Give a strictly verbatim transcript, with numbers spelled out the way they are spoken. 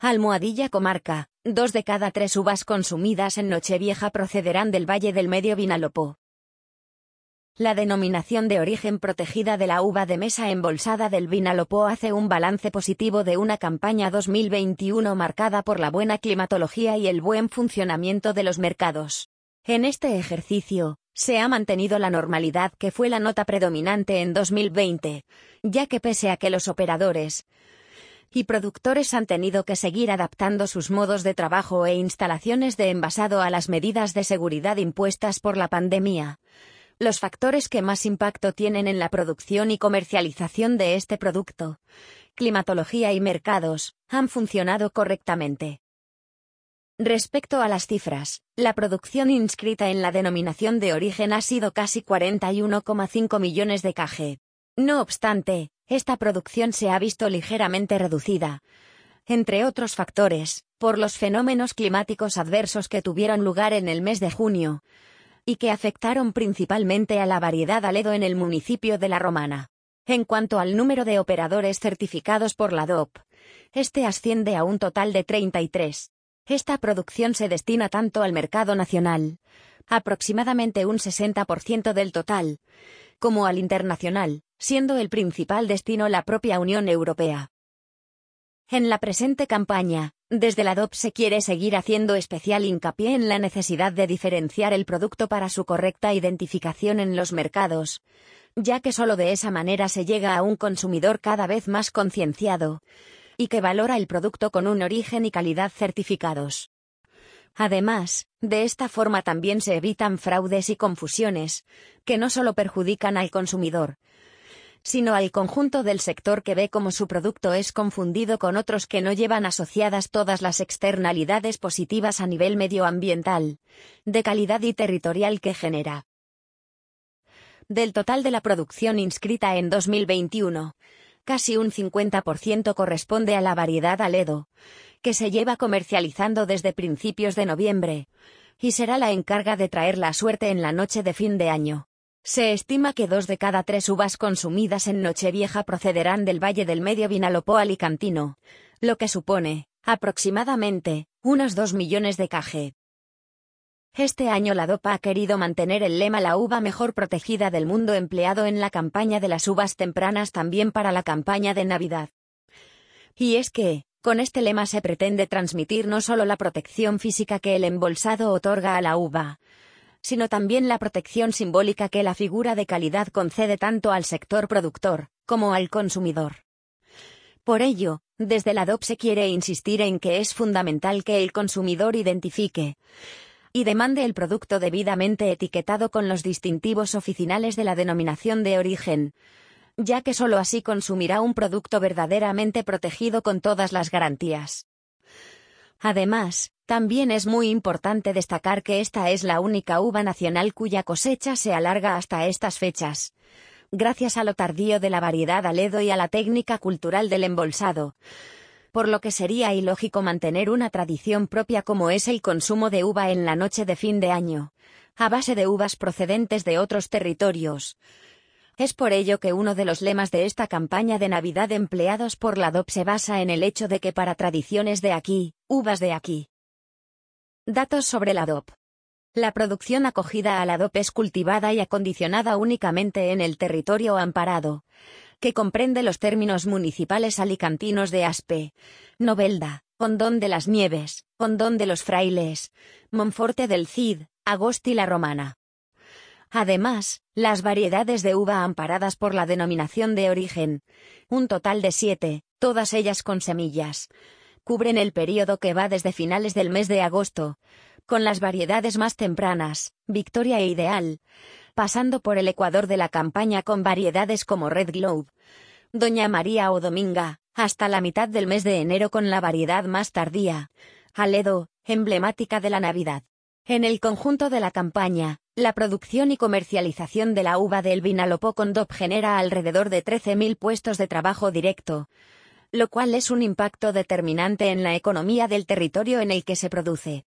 Almohadilla Comarca, dos de cada tres uvas consumidas en Nochevieja procederán del Valle del Medio Vinalopó. La denominación de origen protegida de la uva de mesa embolsada del Vinalopó hace un balance positivo de una campaña dos mil veintiuno marcada por la buena climatología y el buen funcionamiento de los mercados. En este ejercicio, se ha mantenido la normalidad que fue la nota predominante en dos mil veinte, ya que pese a que los operadores y productores han tenido que seguir adaptando sus modos de trabajo e instalaciones de envasado a las medidas de seguridad impuestas por la pandemia, los factores que más impacto tienen en la producción y comercialización de este producto, climatología y mercados, han funcionado correctamente. Respecto a las cifras, la producción inscrita en la denominación de origen ha sido casi cuarenta y uno coma cinco millones de kg. No obstante, esta producción se ha visto ligeramente reducida, entre otros factores, por los fenómenos climáticos adversos que tuvieron lugar en el mes de junio, y que afectaron principalmente a la variedad Aledo en el municipio de La Romana. En cuanto al número de operadores certificados por la D O P, este asciende a un total de treinta y tres. Esta producción se destina tanto al mercado nacional, aproximadamente un sesenta por ciento del total, como al internacional, siendo el principal destino la propia Unión Europea. En la presente campaña, desde la D O P se quiere seguir haciendo especial hincapié en la necesidad de diferenciar el producto para su correcta identificación en los mercados, ya que solo de esa manera se llega a un consumidor cada vez más concienciado, y que valora el producto con un origen y calidad certificados. Además, de esta forma también se evitan fraudes y confusiones, que no solo perjudican al consumidor, sino al conjunto del sector que ve cómo su producto es confundido con otros que no llevan asociadas todas las externalidades positivas a nivel medioambiental, de calidad y territorial que genera. Del total de la producción inscrita en dos mil veintiuno, casi un cincuenta por ciento corresponde a la variedad Aledo, que se lleva comercializando desde principios de noviembre, y será la encarga de traer la suerte en la noche de fin de año. Se estima que dos de cada tres uvas consumidas en Nochevieja procederán del Valle del Medio Vinalopó alicantino, lo que supone, aproximadamente, unos dos millones de kg. Este año la D O P ha querido mantener el lema La uva mejor protegida del mundo empleado en la campaña de las uvas tempranas también para la campaña de Navidad. Y es que, con este lema se pretende transmitir no solo la protección física que el embolsado otorga a la uva, sino también la protección simbólica que la figura de calidad concede tanto al sector productor, como al consumidor. Por ello, desde la D O P se quiere insistir en que es fundamental que el consumidor identifique y demande el producto debidamente etiquetado con los distintivos oficinales de la denominación de origen, ya que sólo así consumirá un producto verdaderamente protegido con todas las garantías. Además, también es muy importante destacar que esta es la única uva nacional cuya cosecha se alarga hasta estas fechas, gracias a lo tardío de la variedad Aledo y a la técnica cultural del embolsado, por lo que sería ilógico mantener una tradición propia como es el consumo de uva en la noche de fin de año, a base de uvas procedentes de otros territorios. Es por ello que uno de los lemas de esta campaña de Navidad empleados por la D O P se basa en el hecho de que para tradiciones de aquí, uvas de aquí. Datos sobre la D O P. La producción acogida a la D O P es cultivada y acondicionada únicamente en el territorio amparado, que comprende los términos municipales alicantinos de Aspe, Novelda, Hondón de las Nieves, Hondón de los Frailes, Monforte del Cid, Agost y La Romana. Además, las variedades de uva amparadas por la denominación de origen, un total de siete, todas ellas con semillas, cubren el período que va desde finales del mes de agosto, con las variedades más tempranas, Victoria e Ideal, pasando por el ecuador de la campaña con variedades como Red Globe, Doña María o Dominga, hasta la mitad del mes de enero con la variedad más tardía, Aledo, emblemática de la Navidad. En el conjunto de la campaña, la producción y comercialización de la uva del Vinalopó con D O P genera alrededor de trece mil puestos de trabajo directo, lo cual es un impacto determinante en la economía del territorio en el que se produce.